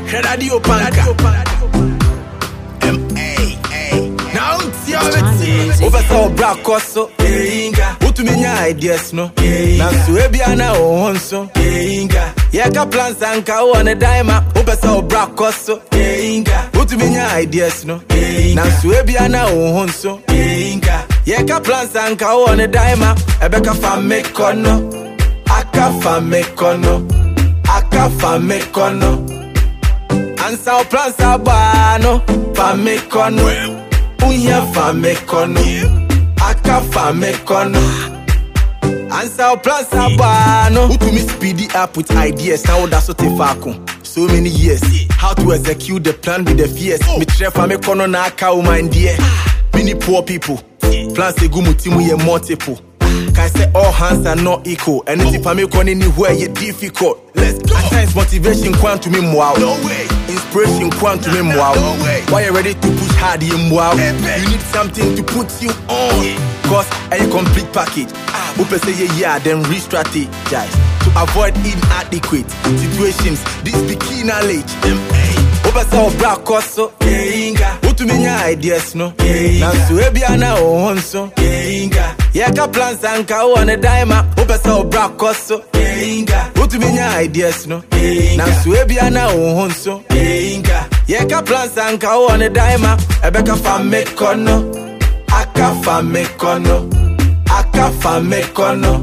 Radio Panka. Now it's your over so black also. Who to me ideas no? Now so ebiana o honso. Yaka plans and cow on a diamond. Over so black also. Who to me ideas no? Now so ebiana o honso. Yaka plans and cow on a diamond. Ebeka fa me kono. Aka fa me kono. Aka fa me kono. Ansa o plans abano. Fa me kono. Unya fa me kono. Aka fa me kono. Answer o plans abano. Who to me speedy up with ideas. Now that's what they so many years. How to execute the plan with the fears. Me try fa me kono na aka o mind dear. Many poor people. Plans they go mutimu ye multiple. Can I say all hands are not equal? And if I make one anywhere you difficult. Let's go. At times motivation quant to me wow. No way. Inspiration quant to me wow. No way. Why you ready to push hard in wow? You need something to put you on. Cause a complete package. Upe say yeah, then re-strategize to avoid inadequate situations. This be key knowledge. Upe say black also. Who to me ideas no? Now so ebiana o honso. Yaka plans and cow on a diamond. Upe say black also. Who to me ideas no? Now so ebiana o honso. Yaka plans and cow on a diamond. Ebeka fa me kono. Aka fa me kono. Aka fa me kono.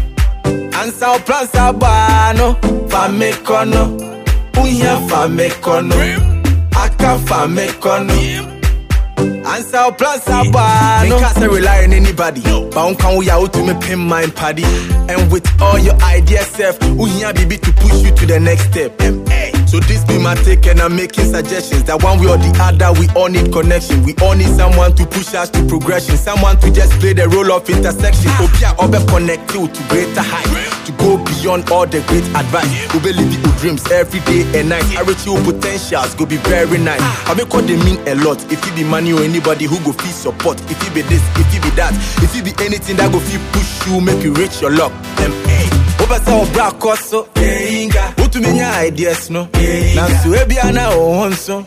Ansa o plans abano. Fa me kono. Unya fa me kono. Aka fa me kono. Answer our plans abano. Can't say rely on anybody. But can we out to me pin my paddy. And with all your ideas self, we here baby to push you to the next step. So this be my take and I'm making suggestions. That one way or the other we all need connection. We all need someone to push us to progression. Someone to just play the role of intersection. Obia obe connect you to greater heights. To go beyond all the great advice. We believe your dreams every day and night. I reach your potentials go be very nice. I make what they mean a lot. If it be money or anybody who go feel support. If it be this, if it be that. If it be anything that go feel push you, make you reach your luck. Over so black also. Who to me ideas no? Now so ebiana o honso.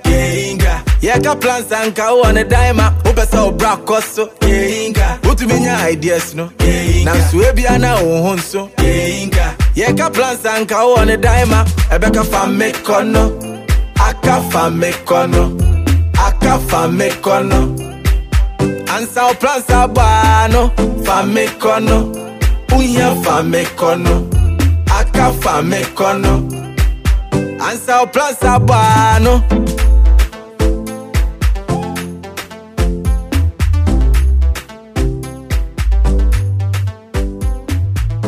Yaka plans and cow on a diamond. Over so black also. Who to me ideas no? Now so ebiana o honso. Yaka plans and cow on a diamond. Ebeka fa me kono. Aka fa me kono. Aka fa me kono. Answer o plans abano. Fa me kono. Unya fa me kono. Aka fa me kono. Answer o plans abano.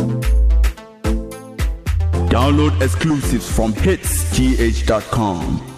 Download exclusives from hitsgh.com.